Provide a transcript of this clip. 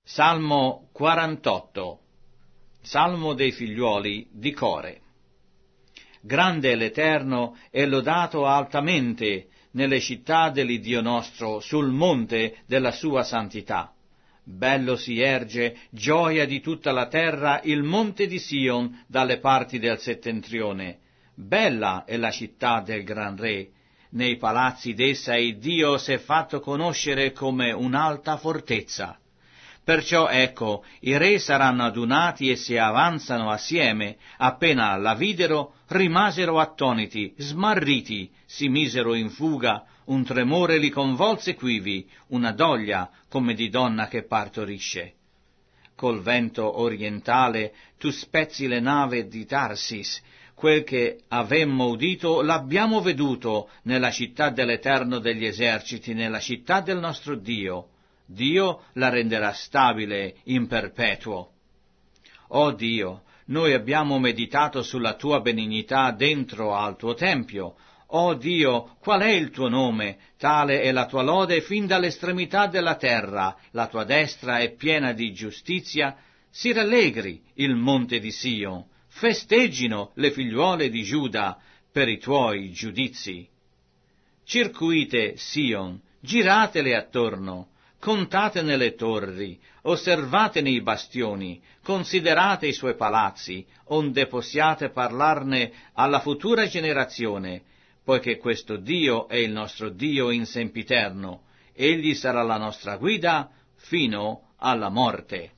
Salmo 48. Salmo dei figliuoli di Core. Grande è l'Eterno e lodato altamente nelle città dell'Iddio nostro, sul monte della sua santità. Bello si erge, gioia di tutta la terra, il monte di Sion dalle parti del settentrione. Bella è la città del gran re. Nei palazzi d'essa il Dio s'è fatto conoscere come un'alta fortezza. Perciò ecco, i re saranno adunati e si avanzano assieme, appena la videro rimasero attoniti, smarriti, si misero in fuga, un tremore li convolse quivi, una doglia come di donna che partorisce. Col vento orientale tu spezzi le nave di Tarsis, quel che avemmo udito l'abbiamo veduto nella città dell'Eterno degli eserciti, nella città del nostro Dio. Dio la renderà stabile in perpetuo. O Dio, noi abbiamo meditato sulla tua benignità dentro al tuo tempio. O Dio, qual è il tuo nome? Tale è la tua lode fin dall'estremità della terra. La tua destra è piena di giustizia. Si rallegri il monte di Sion. Festeggino le figliuole di Giuda per i tuoi giudizi. Circuite Sion, giratele attorno. Contatene le torri, osservatene i bastioni, considerate i suoi palazzi, onde possiate parlarne alla futura generazione, poiché questo Dio è il nostro Dio in sempiterno, egli sarà la nostra guida fino alla morte.